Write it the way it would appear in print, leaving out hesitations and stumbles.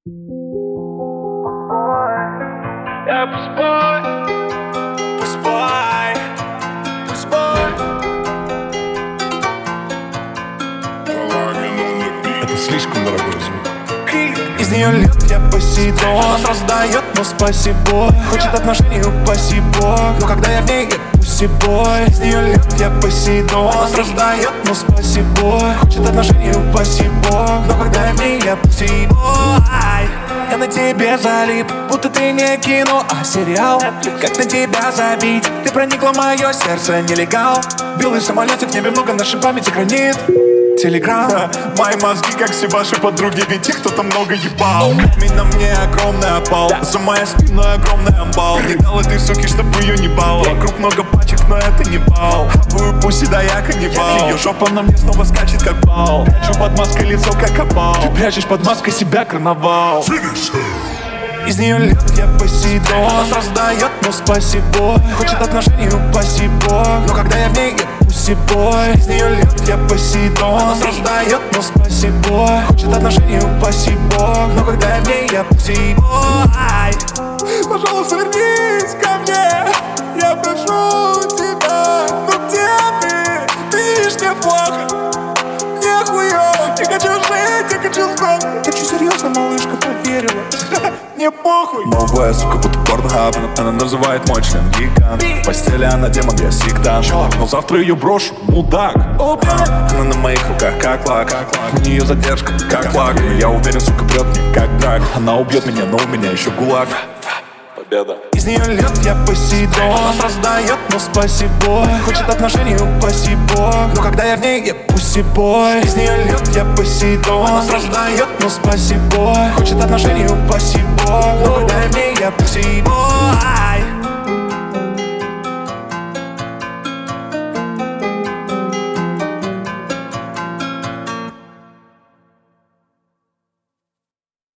Я пусть-бой. Это слишком дорогой звук. Из нее льет я Посейдон. Она сразу дает, но спасибо. Хочет отношений, упаси бог. Но когда я в ней, я пусибой. Из нее льет я Посейдон. Она сразу дает, но спасибо. Хочет отношений, упаси бог. Но когда я в ней, я пусибой. Я на тебе залип, будто ты не кино, а сериал. Как на тебя забить? Ты проникла в мое сердце, нелегал. Белый самолетик в небе много, наша память хранит. Телеграм. Мои мозги как все ваши подруги, ведь их кто-то много ебал. Камень на мне огромный опал, за моей спиной огромный амбал. Не дал этой суки, чтоб ее не бал. Вокруг много пачек, но это не бал. Хапаю пуси, да я каннибал. Ее жопа на мне снова скачет как бал. Прячу под маской лицо как опал. Ты прячешь под маской себя карнавал. Из нее льет я Посейдон. Она сразу дает, но спасибо. Хочет отношений, упаси бог. Но когда я в ней, я пусибой. Из нее льет я Посейдон. Она сразу дает, но спасибо. Хочет отношений, упаси бог. Но когда я в ней, я пусибой. Пожалуйста, вернись ко мне, я прошу тебя. Ну где ты? Ты видишь, мне плохо, мне хуёво. Я хочу жить, я хочу знать. Хочу серьезно, малышка, поверила. Не похуй. Новая сука, будто порнхаб. Она называет мой член гигант. В постели она демон, я сектант. Но завтра ее брошу, мудак. Она на моих руках как лак. У нее задержка как лак. Но я уверен, сука, прет мне как драк. Она убьет меня, но у меня еще гулаг. Победа. Из нее льет я Посейдон. Она сразу дает, но спасибо. Хочет отношений, упаси бог. Но когда я в ней, я пусибой. Из нее льет я Посейдон. Она сразу дает, но спасибо. Хочет отношений, упаси бог. Но когда я в ней, я пусибой.